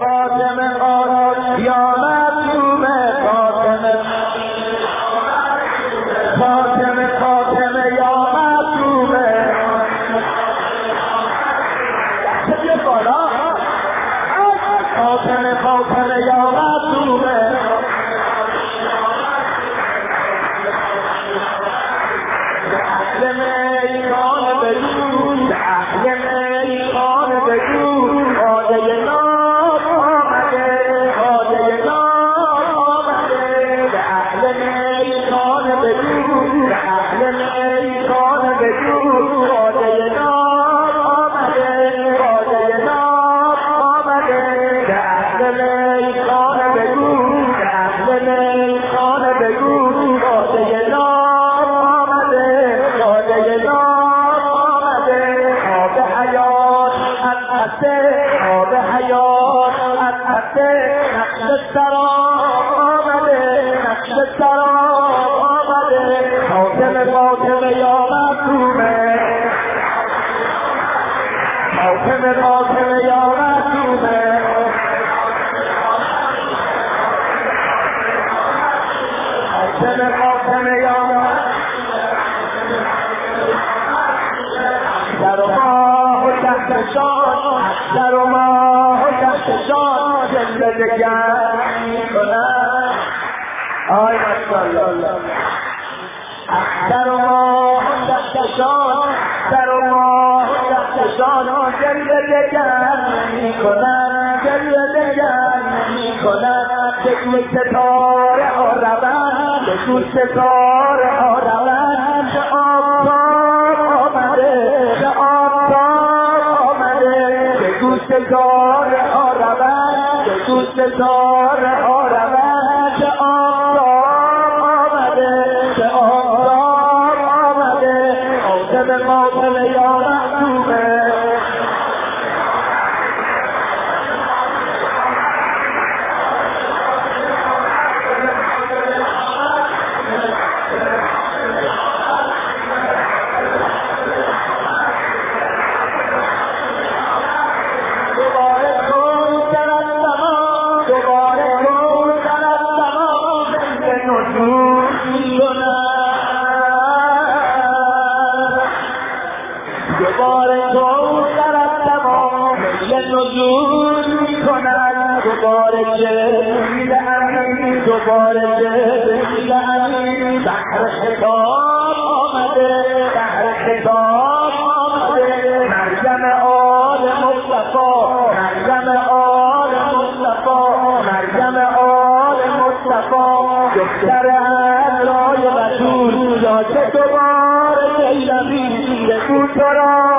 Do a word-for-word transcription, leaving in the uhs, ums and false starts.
فاطمه آراد یا مظلوم فاطمه فاطمه فاطمه یا مظلومه چه بالا فاطمه فاطمه یا مظلومه اهل میدان بگو اهل میدان بگو خواجه ناب آمده خواجه ناب آمده به اهل میدان بگو به اهل میدان بگو خواجه ناب آمده خواجه ناب آمده به اهل میدان بگو به اهل میدان بگو خواجه ناب آمده خواجه ناب آمده آب حیات از حسه آب حیات از حسه نقش سراب آمده نقش سراب آمده فاطمه فاطمه یا مظلومه فاطمه فاطمه یا مظلومه فاطمه فاطمه یا در و ماه و کهکشان در و ماه و کهکشان جلوه دگر می‌کند آی ماشاءالله در و ماه و کهکشان در و ماه و کهکشان جلوه دگر می‌کند جلوه دگر می‌کند بگو ستاره ها روند بگو ستاره ها روند به آفتاب آمده به آفتاب آمده بگو ستاره ها روند بگو ستاره ها روند به آفتاب آمده به آفتاب آمده آفتاب ماتم یا محبوبه دوباره تو در تمام نزول می‌کند دوباره جلیل امین دوباره جلیل امین بحر خطاب آمده بحر خطاب آمده مریم آل مصطفی مریم آل مصطفی مریم آل مصطفی دختر عذرای رسول یا که دوباره جلیل امین بگو تو را